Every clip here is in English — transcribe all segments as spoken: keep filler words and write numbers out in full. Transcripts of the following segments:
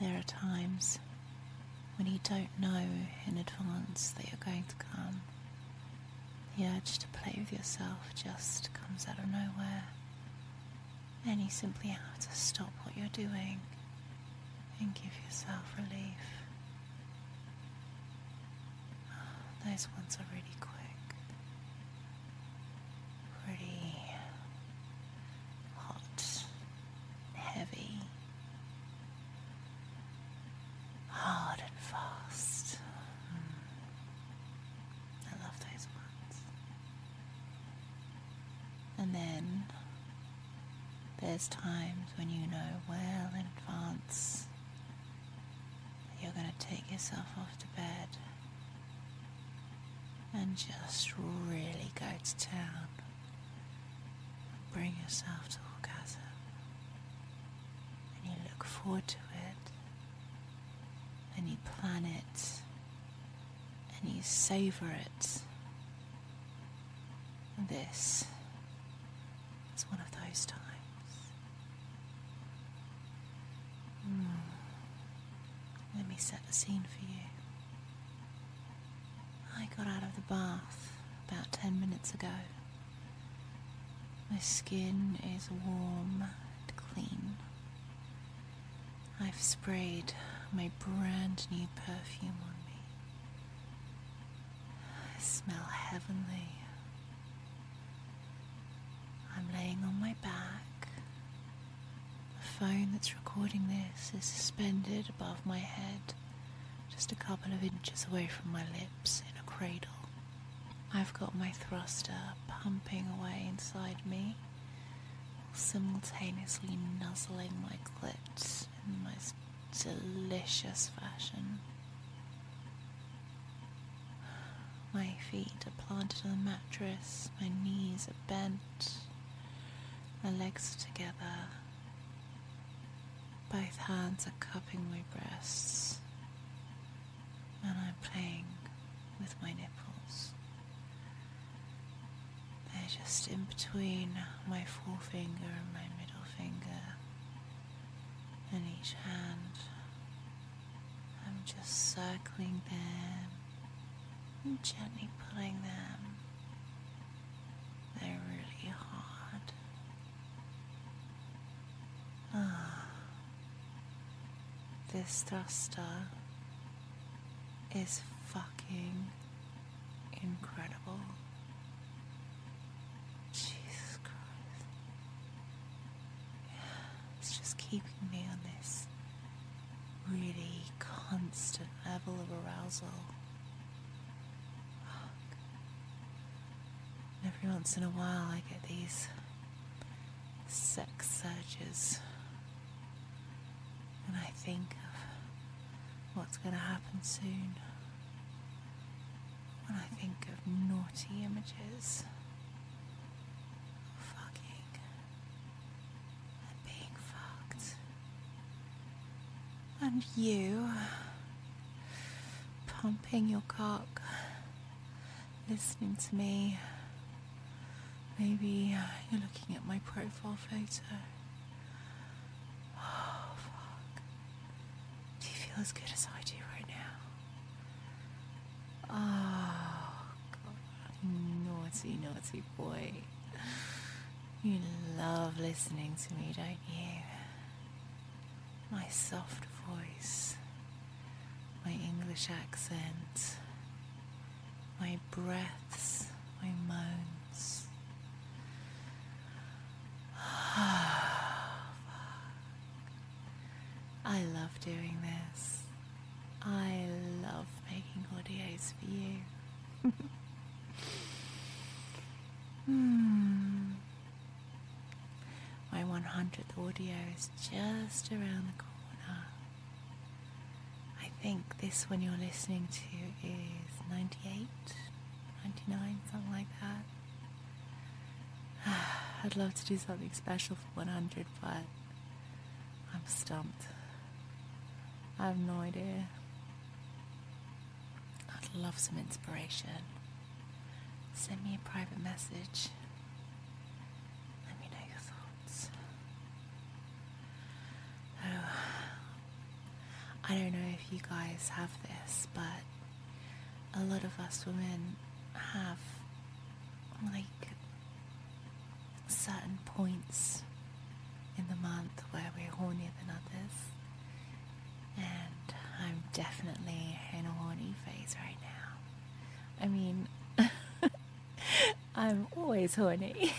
There are times when you don't know in advance that you're going to come. The urge to play with yourself just comes out of nowhere, and you simply have to stop what you're doing and give yourself relief. Those ones are really quick, pretty hot, heavy, hard and fast. Mm. I love those ones. And then there's times when you know well in advance that you're going to take yourself off to bed and just really go to town and bring yourself to orgasm. And you look forward to it, and you plan it, and you savor it. And this is one of those times. Mm. Let me set the scene for you. I got out of the bath about ten minutes ago. My skin is warm and clean. I've sprayed my brand new perfume on me. I smell heavenly. I'm laying on my back. The phone that's recording this is suspended above my head, just a couple of inches away from my lips in a cradle. I've got my thruster pumping away inside me, simultaneously nuzzling my clit in the most delicious fashion. My feet are planted on the mattress, my knees are bent, my legs are together. Both hands are cupping my breasts, and I'm playing with my nipples. They're just in between my forefinger and my middle finger, and each hand. I'm just circling them and gently pulling them. They're really hard. Ah, this thruster is fucking incredible. Jesus Christ. It's just keeping me on this really constant level of arousal. Fuck. Every once in a while I get these sex surges, and I think of what's going to happen soon. When I think of naughty images of fucking and being fucked, and you pumping your cock, listening to me. Maybe you're looking at my profile photo. Oh, fuck. Do you feel as good as I do right now? Oh, God. Naughty, naughty boy. You love listening to me, don't you? My soft voice, my English accent, my breaths, my moans. I love doing this. I love making audios for you. hmm. My one hundredth audio is just around the corner. I think this one you're listening to is ninety-eight, ninety-nine, something like that. I'd love to do something special for one hundred, but I'm stumped. I have no idea. I'd love some inspiration. Send me a private message. Let me know your thoughts. Oh, I don't know if you guys have this, but a lot of us women have like certain points in the month where we're hornier than others, and I'm definitely in a horny phase right now. I mean, I'm always horny.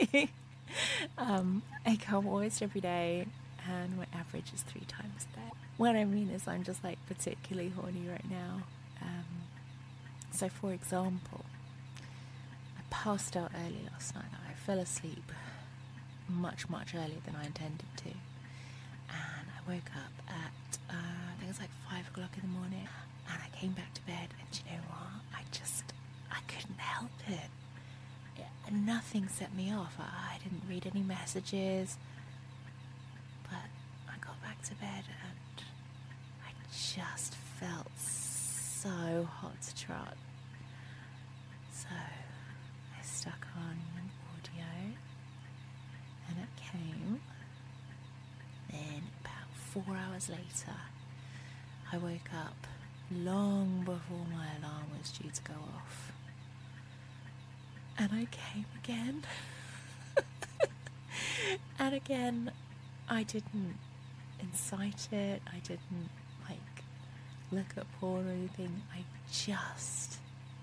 um, I come almost every day, and my average is three times a day. What I mean is I'm just like particularly horny right now. Um, so for example, I passed out early last night. I fell asleep much, much earlier than I intended to. And I woke up at, uh, I think it was like five o'clock in the morning. And I came back to bed, and you know what? I just, I couldn't help it. it nothing set me off. I, I didn't read any messages. But I got back to bed, and I just felt so hot to trot. So I stuck on an audio, and it came. Then about four hours later, I woke up long before my alarm was due to go off. And I came again. And again, I didn't incite it. I didn't, like, look at porn or anything. I just...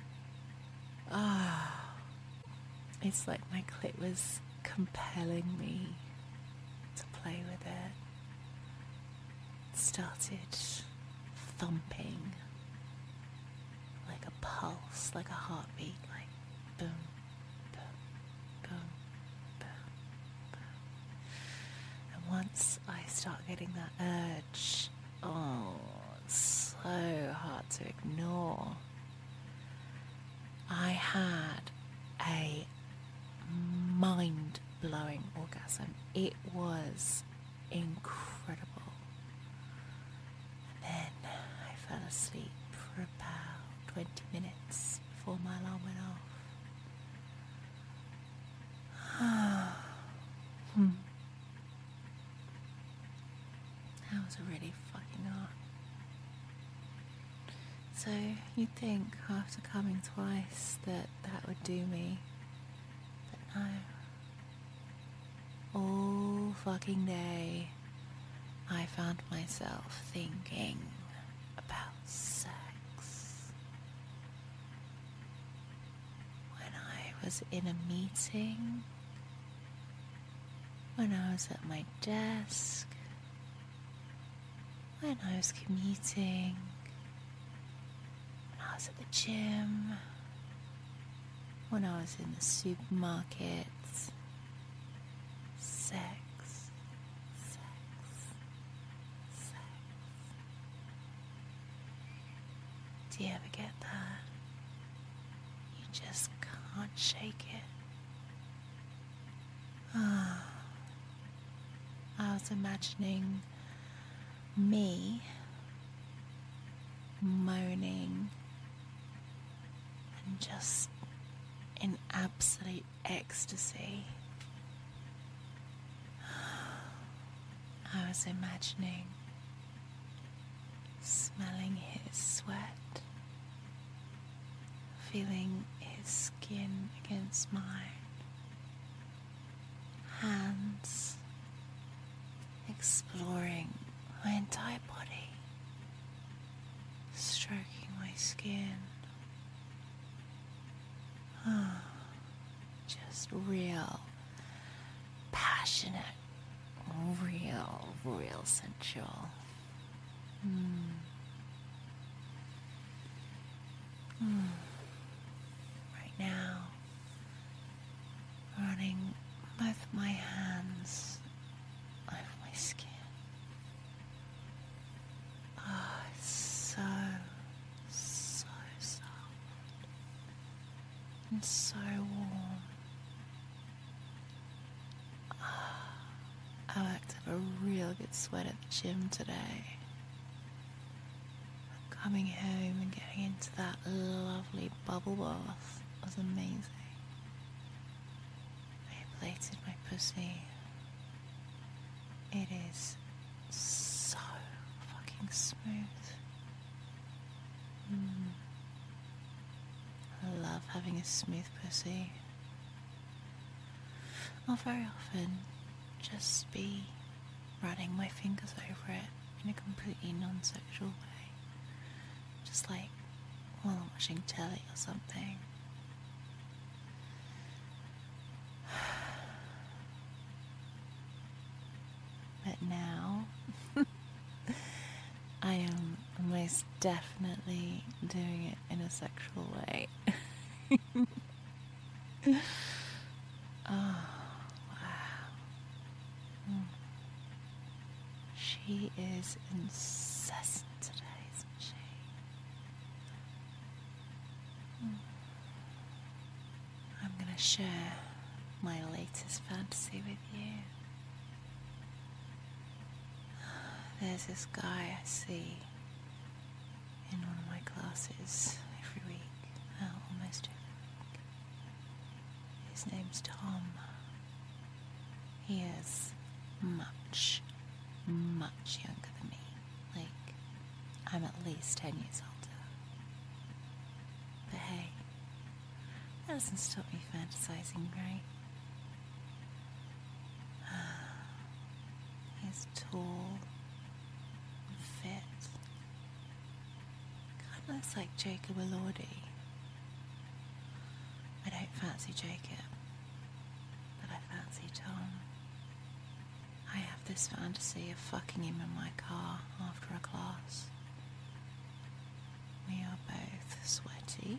Ah... Oh, it's like my clit was compelling me to play with it. It started thumping like a pulse, like a heartbeat, like boom, boom, boom, boom, boom. And once I start getting that urge, oh, it's so hard to ignore. I had a mind-blowing orgasm. It was incredible. And then I fell asleep for about twenty minutes before my alarm went off. hmm. That was really fucking hard. So you'd think after coming twice that that would do me, but no. All fucking day I found myself thinking about sex. When I was in a meeting, when I was at my desk, when I was commuting, when I was at the gym, when I was in the supermarket. Sex, sex, sex. Do you ever get that? You just can't shake it. Ah, I was imagining me moaning and just in absolute ecstasy. I was imagining smelling his sweat, feeling his skin against mine, hands exploring my entire body, stroking my skin. Oh, just real, passionate, real, real sensual. Mm. Mm. Right now, running both my hands over my skin. Oh, it's so, so soft and so warm. I worked up a real good sweat at the gym today. Coming home and getting into that lovely bubble bath was amazing. I ablated my pussy. It is so fucking fucking smooth. Mm. I love having a smooth pussy. I'll very often just be running my fingers over it in a completely non-sexual way. Just like while I'm watching telly or something. But now, I am most definitely doing it in a sexual way. Oh, wow. Mm. She is incessant today, isn't she? Mm. I'm going to share my latest fantasy with you. There's this guy I see in one of my classes every week, well, almost every week. His name's Tom. He is much, much younger than me. Like, I'm at least ten years older. But hey, that doesn't stop me fantasizing, right? He's tall and fit. Kind of looks like Jacob Elordi. I don't fancy Jacob, but I fancy Tom. I have this fantasy of fucking him in my car after a class. We are both sweaty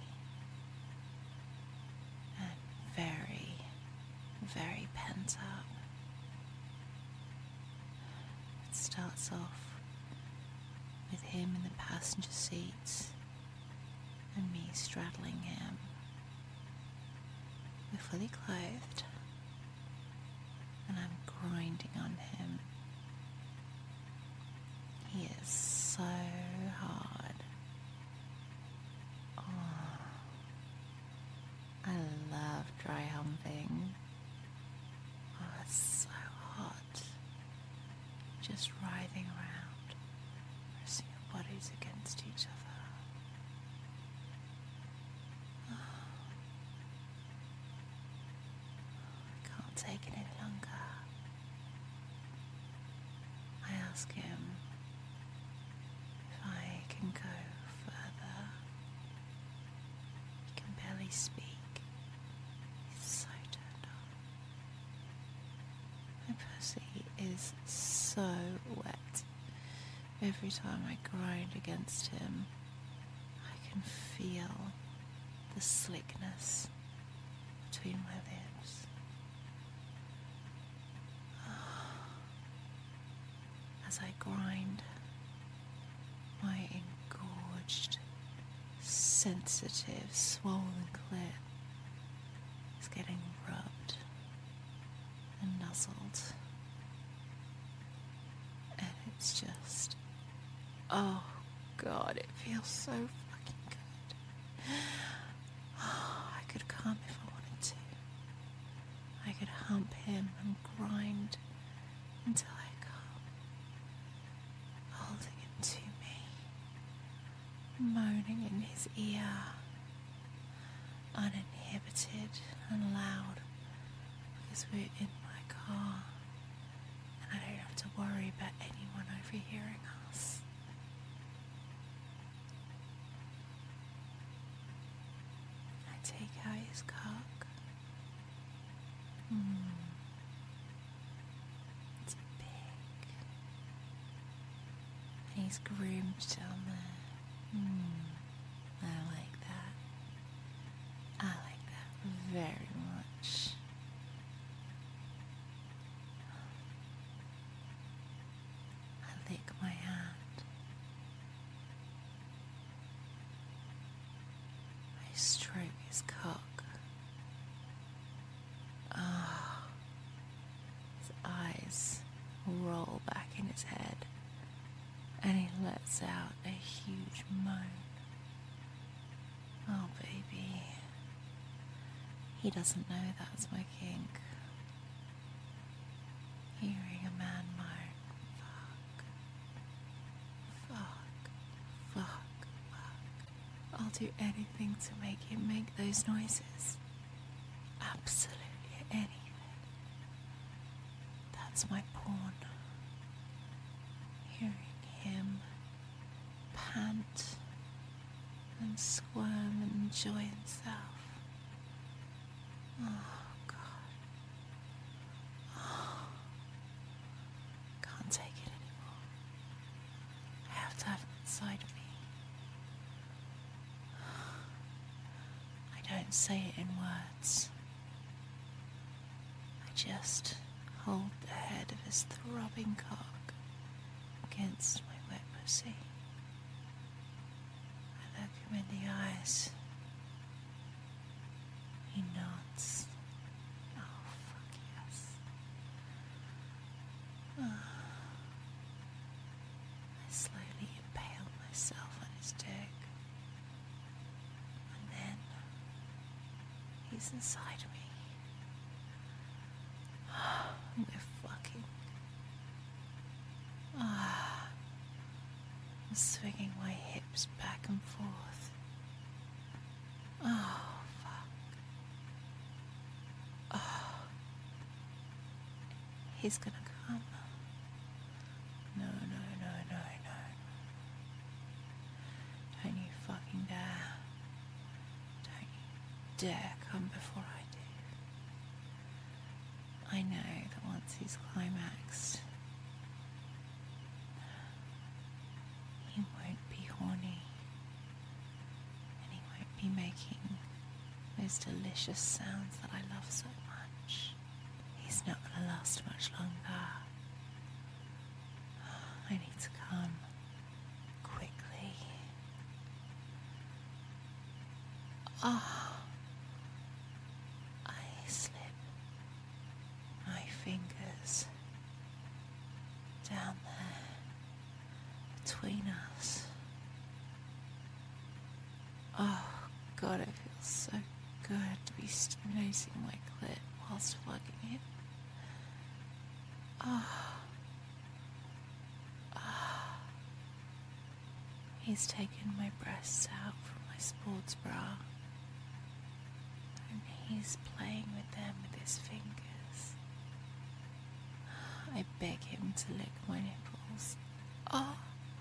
and very, very pent up. It starts off with him in the passenger seat and me straddling him. We're fully clothed and I'm grinding on him. He is so hard. Oh, I love dry humping. Oh, it's so hot. Just writhing around, pressing our bodies against each other. Oh, I can't take it any longer. I ask him if I can go further. He can barely speak. He's so turned on. My pussy is so wet. Every time I grind against him, I can feel the slickness between my lips. As I grind, my engorged, sensitive, swollen clit is getting rubbed and nuzzled. And it's just, oh God, it feels so fucking good. Oh, I could come if I wanted to. I could hump him and grind until I come, holding him to me, moaning in his ear, uninhibited and loud, because we're in my car and I don't have to worry about anyone overhearing us. I take out his cock. Mm. It's big. And he's groomed down there. Mm. I like that. I like that very much. I lick my hand. I stroke his cock. Ah, oh, his eyes roll back in his head and he lets out a huge moan. Oh baby, he doesn't know that's my kink. Hearing a man moan, fuck, fuck. do anything to make him make those noises. Absolutely anything. That's my porn. Hearing him pant and squirm and enjoy himself. Oh, God. Oh. Can't take it anymore. I have to have it inside me. I don't say it in words. I just hold the head of his throbbing cock against my wet pussy. I look him in the eyes. He nods. Oh, fuck yes. Oh. I slowly impale myself on his dick. And then he's inside me. We're fucking. Ah, I'm swinging my hips back and forth. Oh, fuck. Oh. He's gonna come. No, no, no, no, no. Don't you fucking dare. Don't you dare come before I do. I know that once he's climaxed, he won't be horny, and he won't be making those delicious sounds that I love so much. He's not going to last much longer. I need to come quickly. Ah, oh, I slip my fingers down there between us. Oh God, it feels so good to be stimulating my clit whilst fucking him. Ah, oh. ah. Oh. He's taken my breasts out from my sports bra, and he's playing with them with his fingers. I beg him to lick my nipples. Oh,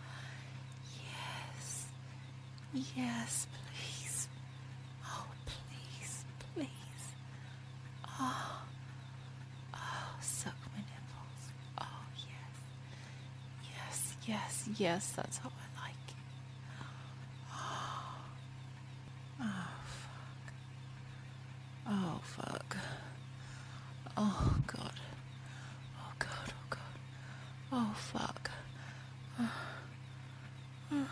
yes, yes, please. Oh, please, please. Oh, oh, suck my nipples. Oh, yes, yes, yes, yes, that's how I like it. Oh, oh, fuck. Oh, fuck. Oh, God. Oh, fuck. Oh. Oh.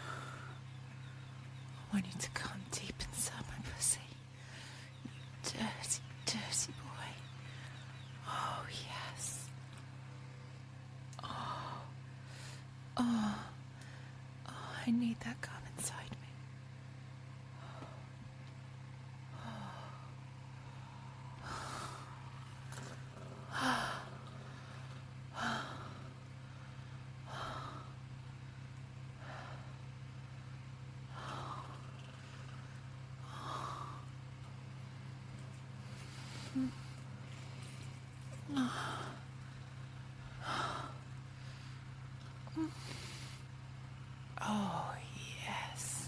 I need to come deep inside my pussy. You dirty, dirty boy. Oh, yes. Oh. Oh. Oh, I need that cum inside me. Oh, yes.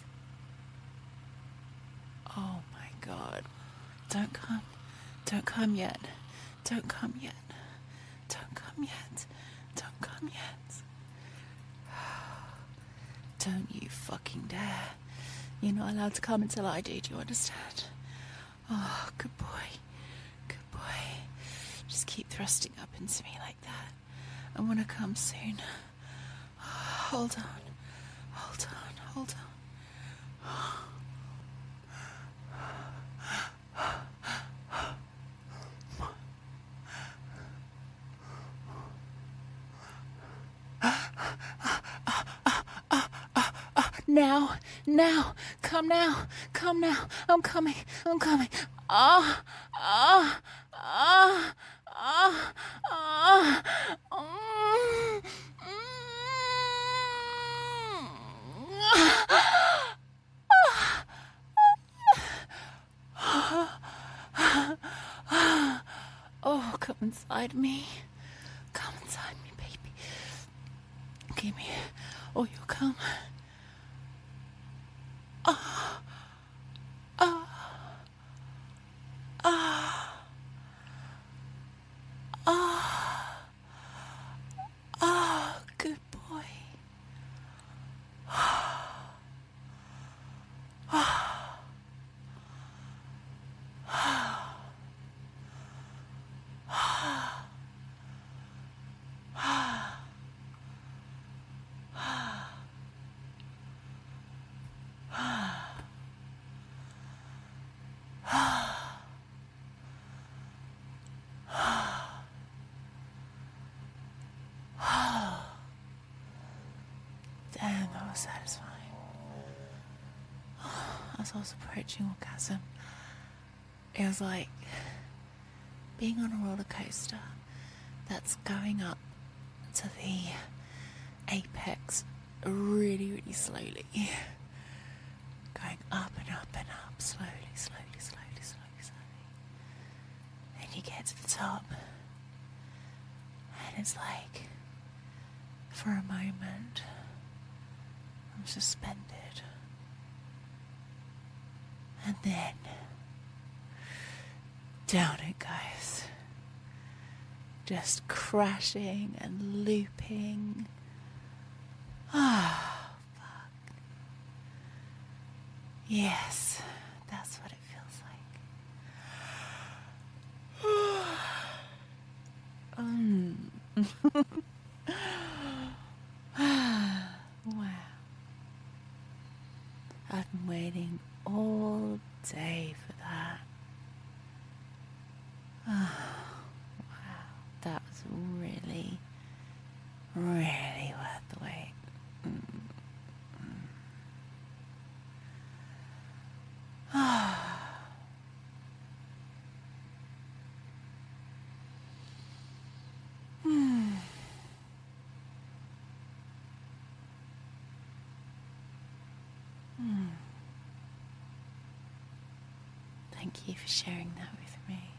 Oh, my God. Don't come. Don't come yet. Don't come yet. Don't come yet. Don't come yet. Don't you fucking dare. You're not allowed to come until I do, do you understand? Oh, good boy. Good boy. Just keep thrusting up into me like that. I want to come soon. Hold on. Hold on. Hold on. Now, now, come now, come now, I'm coming, I'm coming. Ah, ah, ah, ah, ah, mm, mm, ah, come inside me. Come inside me, baby. Give me all your come. Ah, ah, ah, ah, ah, good boy. Damn, that was satisfying. As I was approaching orgasm, it was like being on a roller coaster that's going up to the apex really, really slowly. Going up and up and up, slowly, slowly, slowly, slowly, slowly. And you get to the top, and it's like, for a moment, I'm suspended. And then, down it goes. Just crashing and looping. Ah, fuck. Yes, that's what it feels like. um. Wow. I've been waiting all day for that. Wow, that was really, really worth the wait. Mm. Mm. Mm. Thank you for sharing that with me.